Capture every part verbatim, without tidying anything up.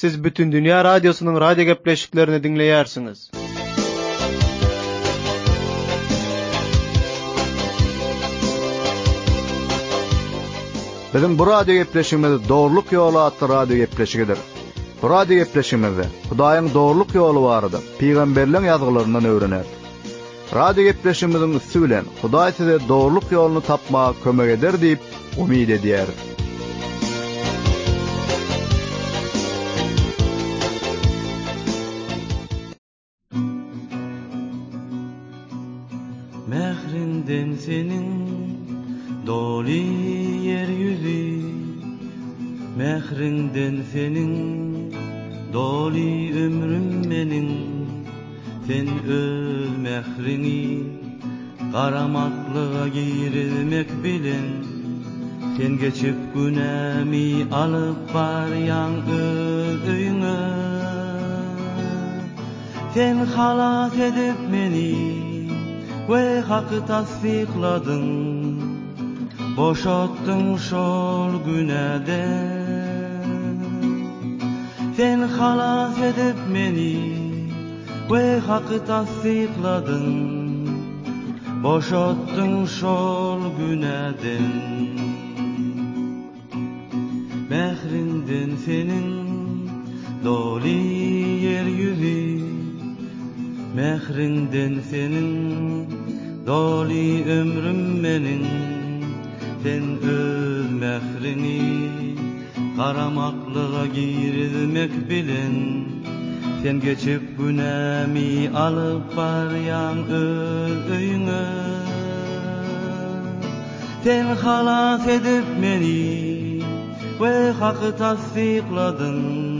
Siz bütün dünya radyosunun radyo gepleşiklerini dinleyersiniz. Bizim bu radyo gepleşigimiz Doğruluk Yolu adlı radyo gepleşigidir. Bu radyo gepleşigimizde Hudaýyň doğruluk ýoly barada peýgamberliň ýazgylaryndan öwrenýär. Radyo gepleşigimizin üstü bilen Hudaý size doğruluk ýoluny tapmaga kömek eder diýip umyt edýär. Mehrinden senin doli yer yüzü, mehrinden senin doli ömrüm menin, sen öz mehrini qaramaklığa girilmek bilen, sen geçip günämi alıp baryan öz öýüňe, sen halat edip meni ve hakkı tasdikladın, boşattın şol günäden. Sen halas edip meni ve hakkı tasdikladın, boşattın şol günäden. Mehrinden senin doli yer yüzü, mehrinden senin doli ömrüm menin, sen öz mehrini qaramaklığa girilmek bilen, sen geçip günämi alıp baryan öz öýüňe, sen halas edip meni ve hakkı tasdikladın,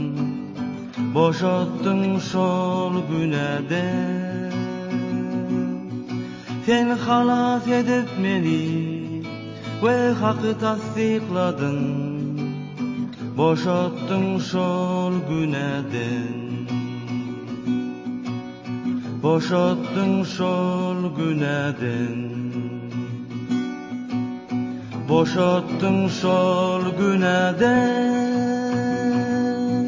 boşattın şol günäden. Sen halas edip meni ve hakkı tasdikladın, boşattın şol günäden. Boşattın şol günäden. Boşattın şol günäden.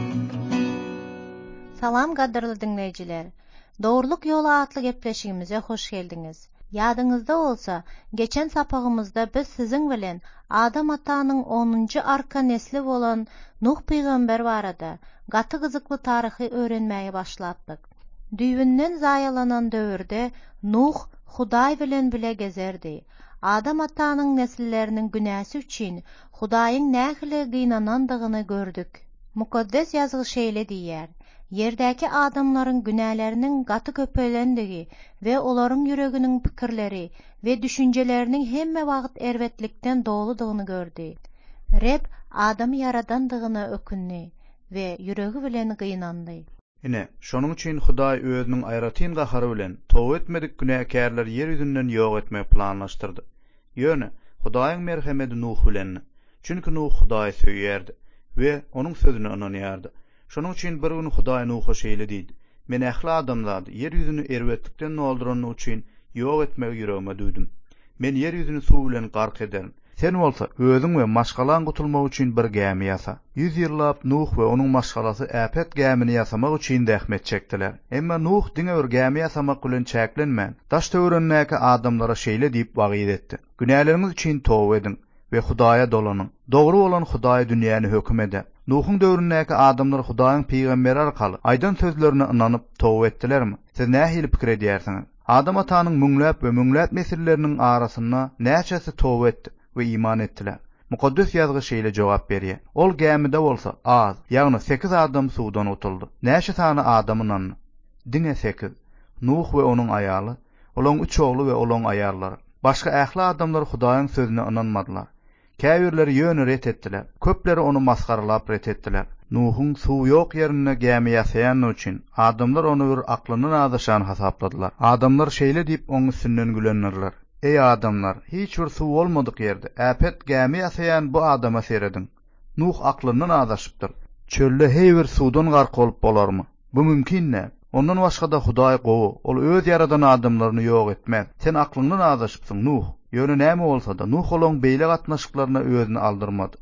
Salam gaderly dinleýijiler. Doğruluk Yolu adlı gepleşigimize hoş geldiňiz. Ýadyňyzda bolsa, geçen sapagymyzda biz siziň bilen Adam atanyň onuncu arka nesli bolan Nuh peýgamber barada gaty gyzykly taryhy öwrenmäge başladyk. Düýbünden zaýalanan döwürde Nuh Hudaý bilen bile gezerdi. Adam atanyň nesilleriniň günäsi üçin Hudaýyň nähili gynanandygyny gördük. Mukaddes ýazgy şeýle diýär: Yerdäki adamlaryň günäleriniň gaty köpeldigi we olaryň ýüreginiň pikirleri we düşünjeleriniň hemme wagt erwetlikden doludygyny gördü. Reb adamy yaradandygyna ökünni we ýüregi bilen gynandy. Ine, şonuň üçin Hudaý özüniň aýratyn gahary bilen tow etmedik günäkärler ýer ýüzünden ýok etmek planlaşdyrdy. Ýöne, Hudaýyň merhemeti Nuh bilen. Çünki Nuh Hudaýy söýýärdi we onuň sözüne inanýardy. Şonuň üçin bir gün Hudaý Nuh'a şeýle diýdi: Men ähli adamlary ýer ýüzüni erwetlikden noldurany üçin ýok etmek ýüregime duýdum. Men ýer ýüzüni suw bilen gark ederim. Sen bolsa özüň we maşgalan gutulmak üçin bir gämi ýasa. Yüz ýyllap Nuh we onuň maşgalasy äpet gämini ýasamak üçin zähmet çekdiler. Emma Nuh diňe bir gämi ýasamak bilen çäklenmän. Daş töwerenläki adamlara şeýle diýip wagyt etdi: Günäleriniz üçin tow edin we Hudaýa dolanyň. Dogry bolan Hudaý dünýäni hökm eder. Nuh'un döwründäki adamlar Hudaýyň peýgamberi arkaly aýdan sözlerine inanyp tow etdilermi? Siz nähili pikir edýärsiňiz? Adam atanyň müňläp we müňläp nesilleriniň arasyna näçesi tow etdi we iman etdiler. Mukaddes ýazgy şeýle jogap berýär: Ol gämide bolsa az, ýagny sekiz adam suwdan otuldy. Näçe sany adamynyň? Diňe sekiz. Nuh we onuň aýaly, olaň üç ogly we olaň aýallary. Başga ähli adamlar Hudaýyň sözüne inanmadylar. Käbirleri ýöne ret etdiler. Köpleri onu maskaralap ret etdiler. Nuh'un suw ýok ýerine gämi ýasaýan üçin adamlar onu bir aklynyň adaşan hasapladylar. Adamlar şeýle diýip oň üstünden gülenlerler: Ey adamlar, hiç bir suw bolmadyk ýerde äpet gämi ýasaýan bu adama seredin. Nuh aklynyň adaşypdyr. Çölde heýbir suwdan gark bolup bolarmy? Bu mümkin-nä? Ondan başga da Hudaý gowy, ol öz yaradan adamlaryny ýok etmez. Sen aklyňdan adaşypsyň Nuh. Ýöne näme bolsa da Nuh olaň beýle gatnaşyklaryna özüni aldyrmady.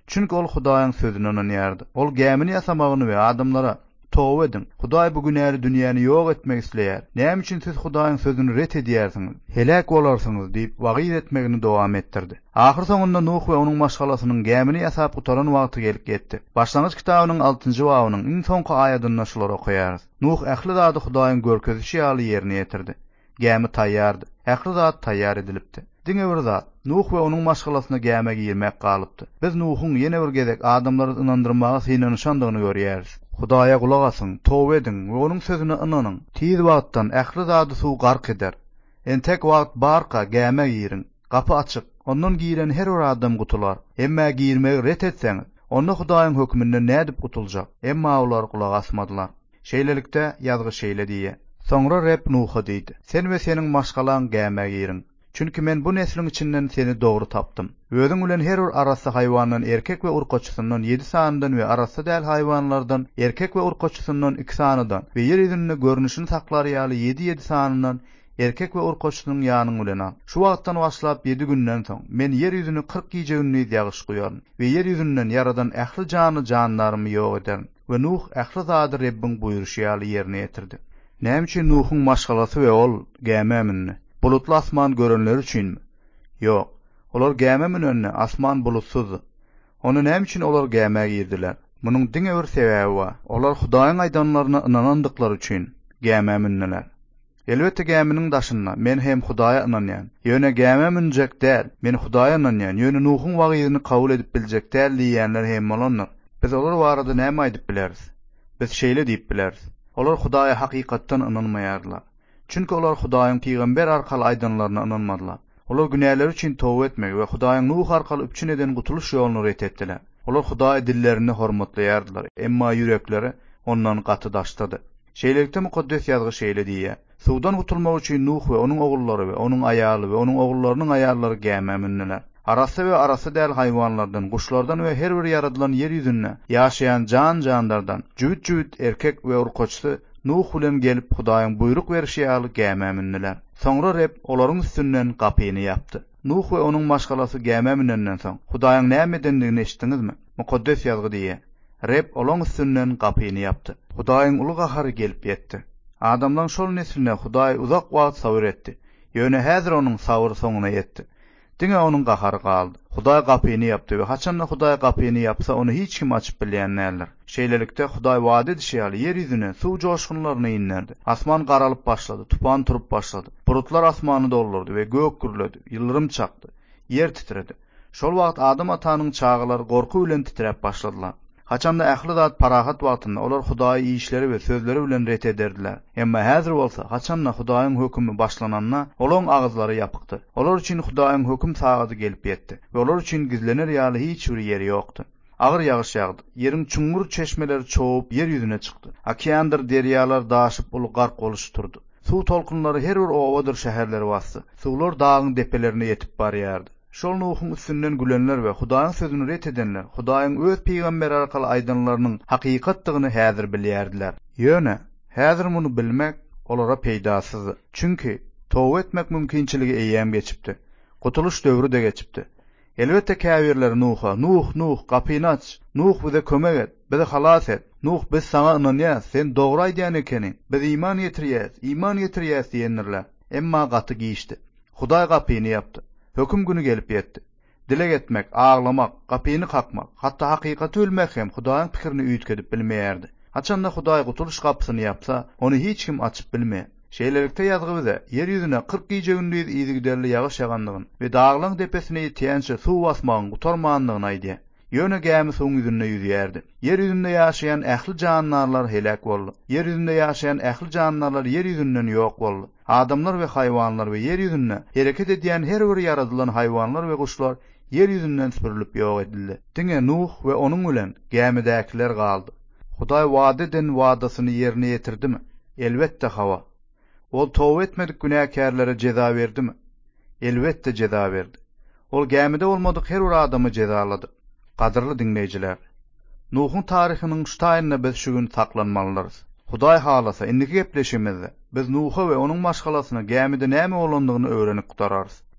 Çünki ol Hudaýyň sözüne inanýardy. Ol gemini ýasamagyny we adamlara towba edin. Hudaý bu günäli dünýäni ýok etmek isleýär. Näme üçin siz Hudaýyň sözüni ret edýärsiňiz? Helak bolarsyňyz diýip wagyz etmegini dowam etdirdi. Ahir soňunda Nuh we onuň maşgalasynyň gemini ýasap gutaran wagty gelip getdi. Başlangyç kitabynyň altynjy babynyň iň soňky aýadyny şular okuýarys. Nuh ähli zady Hudaýyň görkezişi ýaly ýerine ýetirdi. Gemi taýýardy. Ähli zat taýýar edilipdi. Diňe bir zat, Nuh we onuň maşgalasyna gäme girmek galypdy. Biz Nuhyň ýene bir gezek adamlary ynandyrmagy synanyşandygyny görýäris. Hudaýa gulak asyň, towba edin we onuň sözüne inanyň. Tiz wagtdan ähli zady suw gark eder. Entek wagt barka gäme girin. Gapy açyk. Ondan giren her bir adam gutular. Emma girmegi ret etseňiz, onda Hudaýyň hökmünden nädip gutuljak? Emma olar gulak asmadylar. Şeýlelikde ýazgy şeýle diýe. Soňra Reb Nuh'a diýdi: "Sen we seniň maşgalan gäme girin. Çünki men bu neslin içinden seni dogry tapdym. Özüň bilen her bir arasy haýwandan erkek we urgaçysynyň ýedi sanydan we arasy däl haýwanlardan erkek we urgaçysynyň iki sanydan we ýer ýüzünde görnüşini saklar ýaly ýedi ýedi sanydan erkek we urgaçysynyň ýanyň bilen al. Şu wagtdan başlap ýedi günden soň men ýer ýüzüni kırk gije günlük ýagyş goýaryn we ýer ýüzünden ýaradan ähli jany janlarymy ýok ederim." We Nuh ähli zady Rebbiň buýruşy ýaly ýerine ýetirdi. Näme üçin Nuhyň maşgalasy we ol gäme minni? Bulutly asman görenler üçinmi? Ýok. Olar gäme minenne asman bulutsuz. Onu näme üçin olar gäme girdiler? Munyň diňe bir sebäbi bar. Olar Hudaýyň aýdanlaryna inanandyklary üçin gäme minniler. Elbetde gäminiň daşynda men hem Hudaýa inanýan. Ýöne gäme minjek däl, men Hudaýa inanýan. Ýöne Nuhyň wagyzyny kabul edip biljek däl diýenler hem bolanlar. Biz olar barada näme aýdyp bileris? Biz şeýle diýip bileris. Olar Hudaýa hakykatdan inanmaýarlar. Çünki olar Hudaýyň peýgamber arkaly aýdanlaryna inanmadylar. Olar günäler üçin towba etmek we Hudaýyň Nuh arkaly üpçün eden gutuluş ýoluny ret etdiler. Olar Hudaý dillerini hormatlaýardylar, emma ýürekleri ondan gaty daşdydy. Şeýlelikde mukaddes ýazgy şeýle diýär: "Suwdan gutulmak üçin Nuh we onuň ogullary we onuň aýaly we onuň ogullarynyň aýallary gäme minniler. Arasy we arasy däl haýwanlardan, guşlardan we her bir yaradylan ýer ýüzünde ýaşaýan jan jandardan jüwit-jüwit erkek we urgaçsy Nuh bilen gelip Hudaýyň buyruk berişi ýaly gäme minniler. Soňra Reb olaryň üstünden gapyny ýapdy. Nuh we onuň maşgalasy gäme minenden soň Hudaýyň näme edendigini eşitdiňizmi? Mukaddes ýazgy diýär. Reb olaryň üstünden gapyny ýapdy. Hudaýyň uly gahary gelip ýetdi. Adamlaryň şol nesline Hudaý uzak wagt sabr etdi. Ýöne häzir onuň sabry soňuna ýetdi. Diňe onuň gahary galdy. Hudaý gapyny ýapdy we haçan Hudaý gapyny ýapsa onu hiç kim açyp bilýänler. Şeýlelikde Hudaý wada edişi ýaly ýer ýüzüne suw joşgunlaryny inlerdi. Asman garalyp başlady, tupan turup başlady. Bulutlar asmany doldurdy we gök gürledi, ýyldyrym çakdy, ýer titredi. Şol wagt Adam atanyň çağılary gorku bilen titrep başladylar. Haçanda ähli zat parahat wagtynda olar Hudaý işleri we sözleri bilen ret ederdiler. Emma häzir bolsa haçanda Hudaýyň hökmi başlananna olaň agyzlary ýapykdy. Olar üçin Hudaýyň hökm sagady gelip ýetdi we olar üçin gizlener ýaly hiç bir ýeri ýokdy. Agyr ýagyş ýagdy. Ýeriň çuňgur çeşmeleri çoğup yer ýüzüne çykdy. Okeandyr derýalar daşyp ulu gark boluşturdy. Suw tolkunlary her bir owadyr şäherleri bastı. Suwlar dagyň depelerine ýetip barýardy. Şol Nuhyň üstünden gülenler we Hudaýyň sözüni ret edenler Hudaýyň öz peýgamber arkaly aýdanlarynyň hakykatdygyny häzir bilýärdiler. Ýöne, häzir muny bilmek olara peýdasyz. Çünki towba etmek mümkinçiligi eýäm geçipdi. Gutuluş döwrü de geçipdi. Elbetde käbirler Nuh'a, Nuh, Nuh, gapyny aç. Nuh bize kömek et, bizi halas et. Nuh biz sana inanýas, sen dogry aýdýan ekeniň. Biz iman ýetirýäs, iman ýetirýäs diýenler. Emma gaty giýişdi. Hudaý gapyny ýapdy. Höküm günü gelip ýetdi. Dilek etmek, ağlamak, gapyny kakmak, hatda hakykaty ölmek hem Hudaýyň pikirini üýtgedip bilmeýärdi. Haçanda Hudaý gutuluş gapysyny ýapsa, onu hiç kim açyp bilmeýär. Şeýlelikde ýazgy bize yer ýüzüne kırk gije günlük ýygyderli ýagyş ýagandygyny we dağlaň depesine ýetýänçe suw basmagyň gutarmandygyny aýdy. Ýöne gämi suw ýüzünde ýüzýärdi. Yer ýüzünde ýaşaýan ähli janlarlar helak boldy. Yer ýüzünde ýaşaýan ähli janlarlar yer ýüzünden ýok boldy. Adamlar we haýwanlar we yer ýüzünde hereket edýän her bir yaradylan haýwanlar we guşlar yer ýüzünden süpürilip ýok edildi. Diňe Nuh we onuň bilen gämidäkiler galdy. Hudaý wada eden wadasyny ýerine ýetirdimi? Elbetde hawa. Ol towba etmedik günäkärlere ceza berdimi? Elbetde ceza berdi. Ol gämide bolmadyk her bir adamy cezalady. Gadyrly dinleýijiler, Nuhyň taryhynyň şu taýyna biz şu gün saklanmalyrys. Hudaý halasa indiki gepleşimizde biz Nuha we onuň maşgalasyna gämide näme bolandygyny öwrenip gutararys.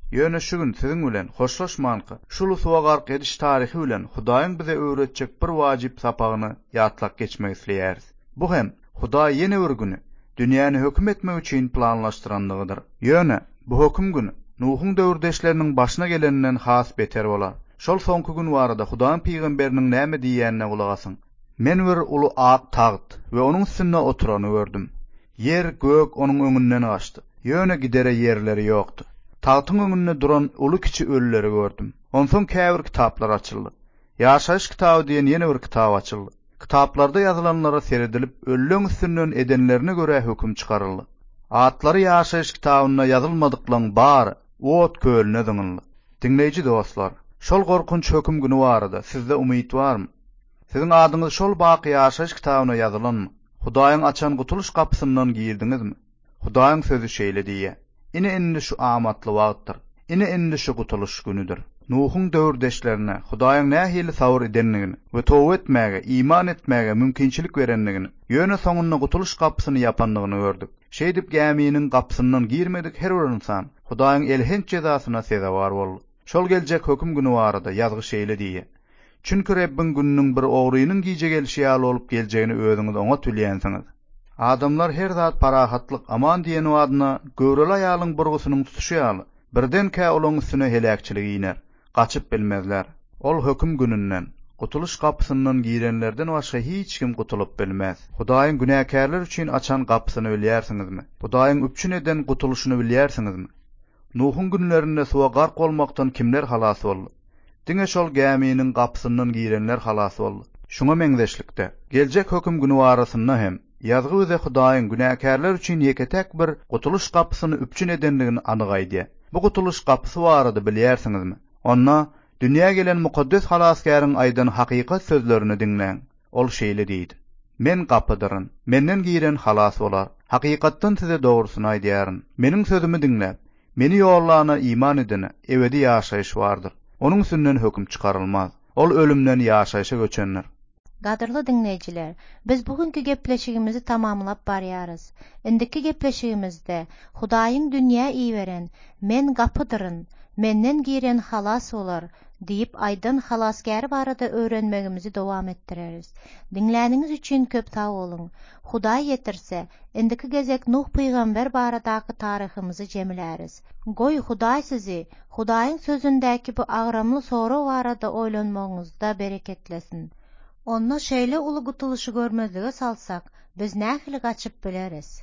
Ýöne şu gün siziň bilen hoşlaşmanky, şulu suwa gark ediş taryhy bilen Hudaýyň bize öwretjek bir wajyp sapagyny ýatlap geçmek isleýäris. Bu hem Hudaý ýene bir güni dünýäni hökm etmek üçin planlaşdyrandygydyr. Ýöne bu hökm güni Nuhun döwürdeşleriniň başyna geleninden has beter bolar. Şol soňky gün barada Hudaýyň peýgamberiniň näme diýýänine gulak asyň. Men bir uly ak taht we onuň üstünde oturany gördüm. Yer gök onuň öňünden gaçdy. Ýöne gidere ýerleri ýokdy. Tağtyň öňünde duran uly kiçi ölüleri gördüm. Onsoň käbir kitaplar açyldy. Ýaşaýyş kitaby diýen ýene bir kitap açyldy. Kitaplarda ýazylanlara seredilip ölüň üstünden edenlerine göre höküm çykaryldy. Atlary ýaşaýyş kitabyna ýazylmadyklaryň bary ot kölüne döňüldi. Dinleýiji dostlar, şol gorkunç höküm güni barada sizde umyt barmy? Siziň adyňyz şol baky ýaşaýyş kitabyna ýazylanmy? Hudaýyň açan gutuluş kapysyndan giýirdingizmi? Hudaýyň sözü şeýle diýe: "Ine indi şu amatly wagtdyr. Ine indi şu gutuluş günüdür." Nuhun döwürdeşlerine Hudaýyň nähili sabr edenligini we towbat etmäge, iman etmäge mümkinçilik berenligini, ýöne soňunda gutuluş kapysyny ýapanlygyny gördük. Şeý dip geminiň kapysyndan girmedik her bir insan Hudaýyň elhenç cezasyna sezawar boldy. Şol geljek höküm güni barada ýazgy şeýle diýe: "Çünki Rabbin gününiň bir ogrynyň giýje gelişi ýaly bolup geljegini özüňiz oňa tülýänsiňiz." Adamlar her zat parahatlyk aman diýen wadyna göwreli aýalyň burgusynyň tutuşy ýaly birden kä olaň üstüne helakçylyk iner. Gaçyp bilmezler. Ol höküm gününden, gutuluş kapysyndan girenlerden başga hiç kim gutulup bilmez. Hudaýyň günäkärler üçin açan kapysyny bilýärsiňizmi? Hudaýyň üpçün eden gutuluşyny bilýärsiňizmi? Nuhun günlerinde suwa gark bolmaktan kimler halas boldy? Diňe şol geminiň kapysyndan girenler halas boldy. Şuňa meňzeşlikde geljek höküm güni barasynda hem ýazgy bize Hudaýyň günäkärler üçin ýeketek bir gutuluş kapysyny üpçün edenligini anygaýdy. Bu gutuluş kapysy barada bilýärsiňizmi? Onna dünýä gelen mukaddes halaskäriniň aýdan hakykat sözlerini dinleň. Ol şeýle diýdi: "Men kapydyryn. Menden giren halas bolar. Hakykatdan size dogrusyny aýdýaryn. Meniň sözümi dinläp, meni ýollana iman edene ebedi ýaşaýyş bardyr. Onuň üstünden höküm çykarylmaz. Ol ölümden ýaşaýyşa göçenler." Gadyrly dinleýijiler, biz bugünkü gepleşigimizi tamamlap barýarys. Indiki gepleşigimizde Hudaýyň dünýä iýberen, men gapydyryn, menden giren halas bolar diýip aýdan halaskär barada öwrenmegimizi dowam etdireriz. Dinläniňiz üçin köp sag bolun. Hudaý ýetirse, indiki gezek Nuh peýgamber baradaky taryhymyzy jemiläriz. Goý Hudaý sizi Hudaýyň sözündäki bu agramly soru barada oýlanmagyňyzda bereketlesin. Onna şeýle uly gutuluşy görmezlige salsak, biz nähili gaçyp bileriz.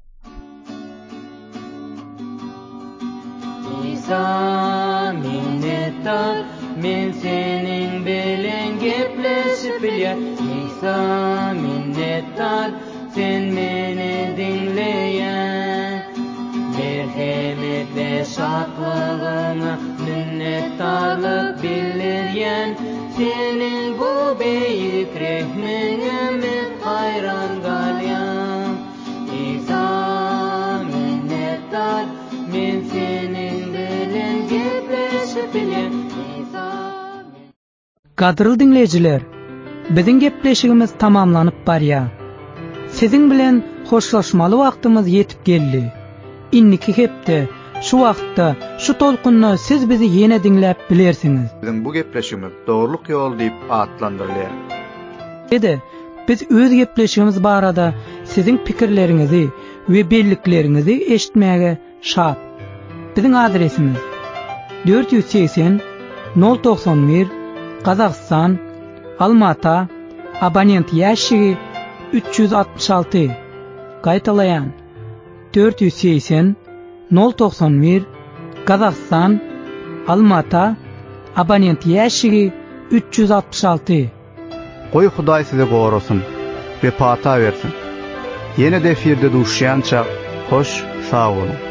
İsa minnettar, men senin bilen gepleşip bilýär. İsa minnettar, sen meni dinleýän. Merhemet we şatlygyna minnettarlyk bildirýän. Senin bu beýik rehmine men hayran galýan. İsa minnettar, men senin bilen gepleşip bilýär. İsa. Gadyrly dinleýijiler, biziň gepleşigimiz tamamlanyp barýar. Siziň bilen hoşlaşmaly wagtymyz ýetip geldi. Inniki hepde şu wagtda şu tolkunna siz bizi ýene dinläp bilersiňiz. Biziň bu gepleşigimiz dogruluk ýol diýip atlandyrylýar. Ede, biz öz gepleşigimiz barada siziň pikirleriňizi we belliklerinizi eşitmäge şat. Biziň adresimiz dört yüz seksen nol doksan bir Kazakistan, Almata, abonent ýaşygy üç yüz altmış altı. Gaýtalaýan dört yüz seksen nol doksan bir Kazakistan, Almata, abonent ýaşygy üç yüz altmış altı. Goý Hudaý size gorasun we pata bersin. Ýene de efirde duşýança hoş sag bolun.